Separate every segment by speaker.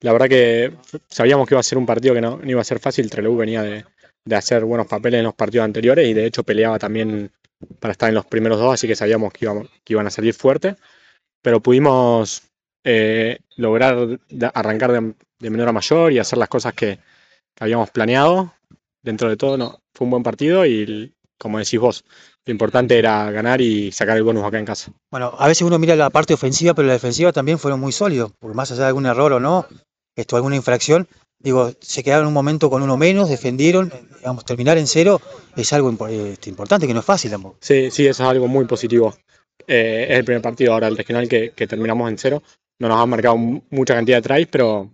Speaker 1: La verdad que sabíamos que iba a ser un partido que no iba a ser fácil. Trelew venía de hacer buenos papeles en los partidos anteriores y de hecho peleaba también para estar en los primeros dos, así que sabíamos que iban a salir fuertes, pero pudimos lograr arrancar de menor a mayor y hacer las cosas que habíamos planeado. Dentro de todo, no, fue un buen partido y, como decís vos, lo importante era ganar y sacar el bonus acá en casa.
Speaker 2: Bueno, a veces uno mira la parte ofensiva, pero la defensiva también fueron muy sólidos, por más allá de algún error o no, alguna infracción. Digo, se quedaron un momento con uno menos, defendieron, digamos, terminar en cero es algo importante, que no es fácil tampoco.
Speaker 1: Sí, sí, eso es algo muy positivo. Es el primer partido ahora, el regional, que terminamos en cero. No nos han marcado mucha cantidad de tries, pero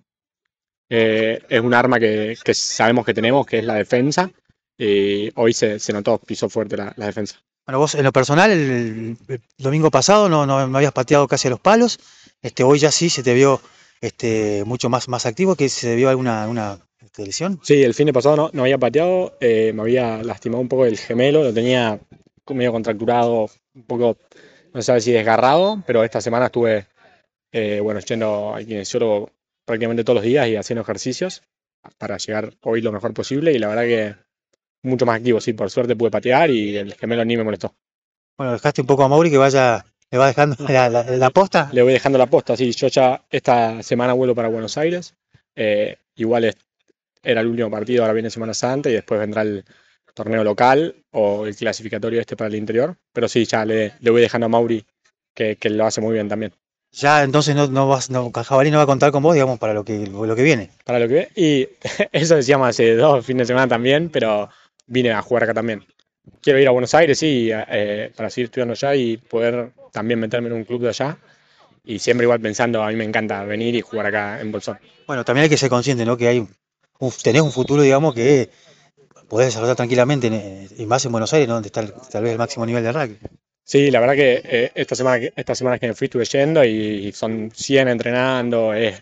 Speaker 1: es un arma que sabemos que tenemos, que es la defensa. Y hoy se notó, pisó fuerte la defensa.
Speaker 2: Bueno, vos en lo personal, el domingo pasado no habías pateado casi a los palos, hoy ya sí se te vio mucho más activo, que se debió a alguna lesión.
Speaker 1: Sí, el fin de pasado no había pateado, me había lastimado un poco el gemelo, lo tenía medio contracturado, un poco, no sé si desgarrado, pero esta semana estuve, bueno, yendo al kinesiólogo prácticamente todos los días y haciendo ejercicios para llegar hoy lo mejor posible y la verdad que mucho más activo, sí, por suerte pude patear y el gemelo ni me molestó.
Speaker 2: Bueno, dejaste un poco a Mauri que le va dejando la posta.
Speaker 1: Le voy dejando la posta, sí, yo ya esta semana vuelo para Buenos Aires, igual era el último partido, ahora viene Semana Santa y después vendrá el torneo local o el clasificatorio este para el interior. Pero sí, ya le voy dejando a Mauri que lo hace muy bien también.
Speaker 2: Ya entonces Jabalí no va a contar con vos, digamos, para lo que viene.
Speaker 1: Para lo que ve. Y eso decíamos hace 2 fines de semana también, pero vine a jugar acá también. Quiero ir a Buenos Aires, sí, para seguir estudiando allá y poder también meterme en un club de allá. Y siempre igual pensando, a mí me encanta venir y jugar acá en Bolsón.
Speaker 2: Bueno, también hay que ser consciente, ¿no? Que tenés un futuro, digamos, que podés desarrollar tranquilamente, y más en Buenos Aires, ¿no? Donde está tal vez el máximo nivel de rugby.
Speaker 1: Sí, la verdad que estas semanas que me fui estuve yendo y son 100 entrenando, es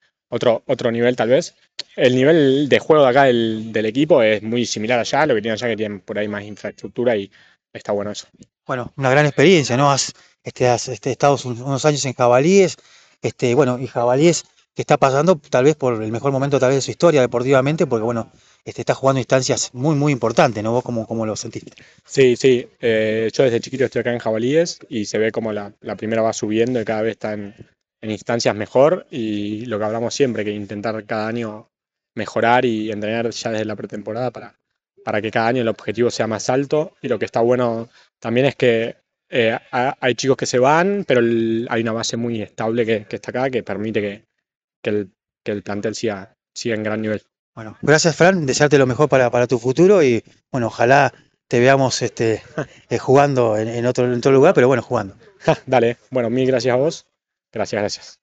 Speaker 1: otro nivel tal vez. El nivel de juego de acá del equipo es muy similar allá, lo que tienen allá que tienen por ahí más infraestructura y está bueno eso.
Speaker 2: Bueno, una gran experiencia, ¿no? Has estado unos años en Jabalíes, bueno, y Jabalíes que está pasando tal vez por el mejor momento tal vez de su historia deportivamente, porque bueno, está jugando instancias muy importantes, ¿no? ¿Vos cómo lo sentiste?
Speaker 1: Sí, sí, yo desde chiquito estoy acá en Jabalíes y se ve como la primera va subiendo y cada vez está en instancias mejor y lo que hablamos siempre, que intentar cada año mejorar y entrenar ya desde la pretemporada para que cada año el objetivo sea más alto y lo que está bueno también es que hay chicos que se van, pero hay una base muy estable que está acá que permite que el, que el plantel siga en gran nivel.
Speaker 2: Bueno, gracias Fran, desearte lo mejor para tu futuro y bueno, ojalá te veamos jugando en otro lugar, pero bueno, jugando.
Speaker 1: Dale, bueno, mil gracias a vos. Gracias, gracias.